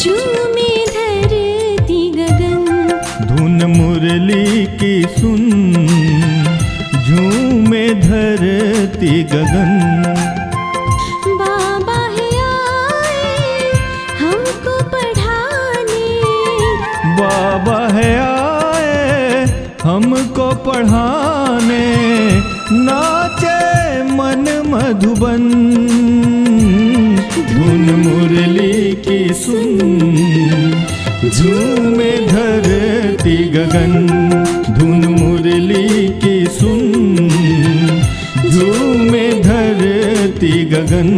झूमे धरती गगन। धुन मुरली की सुन झूमे धरती गगन। बाबा है आए हमको पढ़ाने। बाबा है आए हमको पढ़ाने। नाचे मन मधुबन धुन मुरली की सुन झूमे धरती गगन। धुन मुरली की सुन झूमे धरती गगन।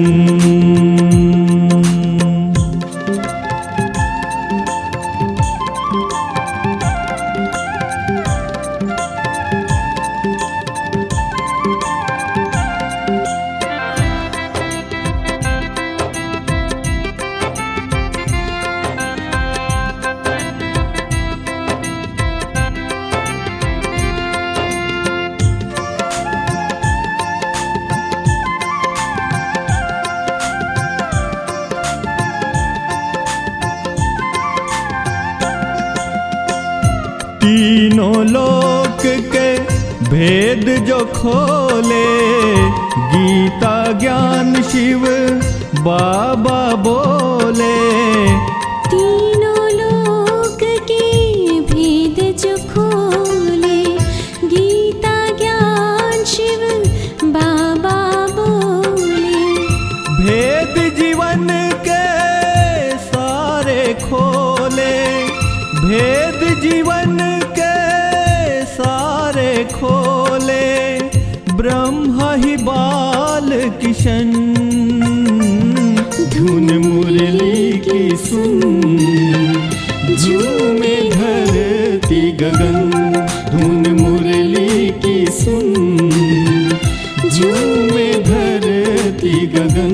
तीनों लोक के भेद जो खोले। गीता ज्ञान शिव बाबा बोले। तीनों लोक के भेद जो खोले। गीता ज्ञान शिव बाबा बोले। भेद जीवन के सारे खोले। भेद जीवन के सारे खोले। ब्रह्मा ही बाल किशन धुन मुरली की सुन झूमे धरती गगन। धुन मुरली की सुन झूमे धरती गगन।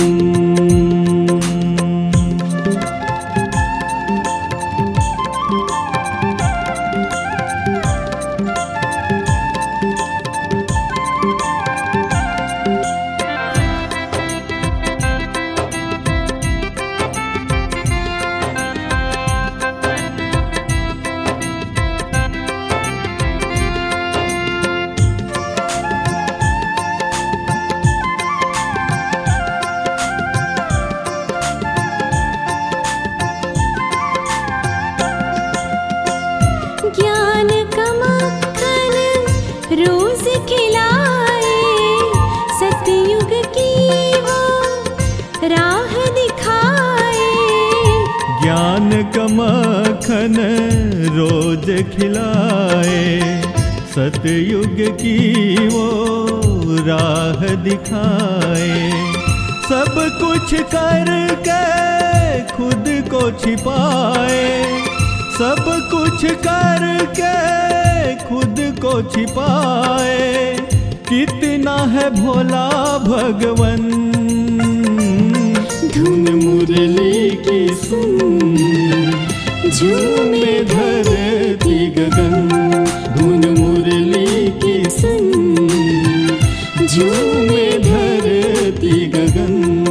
ज्ञान का मक्खन रोज खिलाए। सतयुग की वो राह दिखाए। ज्ञान का मक्खन रोज खिलाए। सतयुग की वो राह दिखाए। सब कुछ करके खुद को छिपाए। सब कुछ करके खुद को छिपाए। कितना है भोला भगवन धुन मुरली की सुन झूमे धरती गगन। धुन मुरली की सुन झूमे धरती गगन।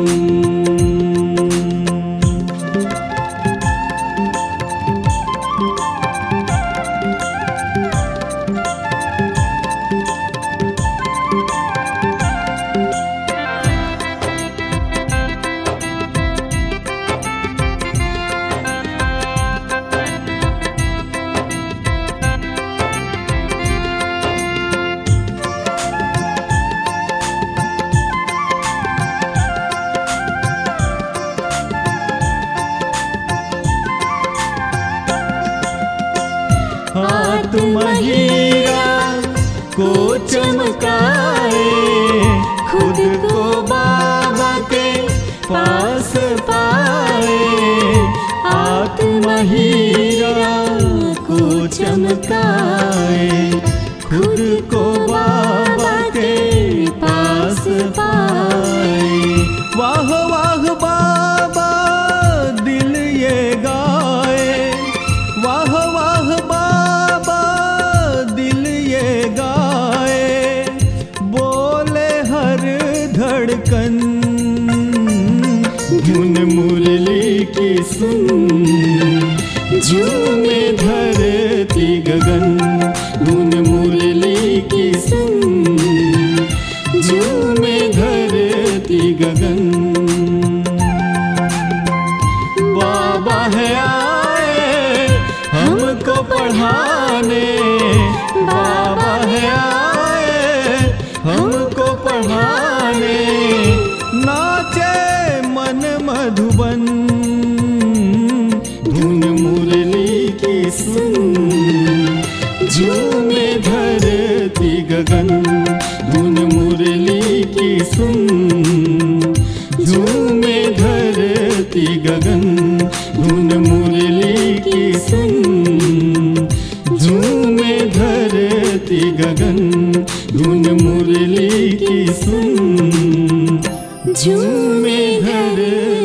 आत्मा हीरा को चमकाए। खुद को बाबा के पास पाए। आत्मा हीरा को चमकाए। खुद को बाबा के पास पाए। वाह वाह बाबा दिल ये गाए। वाह वाह बाबा दिल ये गाए। बोले हर धड़कन धुन मुरली की सुन, झूमे धरती गगन, धुन मुरली की सुन, झूमे धरती गगन। बाबा है आए हमको पढ़ाने, बाबा है आए हमको पढ़ाने, नाचे मन मधुबन, धुन मुरली की सुन, झूमे धरती गगन, धुन मुरली की सुन, झूमे धरती गगन, धुन मुरली की सुन, झूमे धरती गगन, धुन मुरली की सुन, झूमे धरती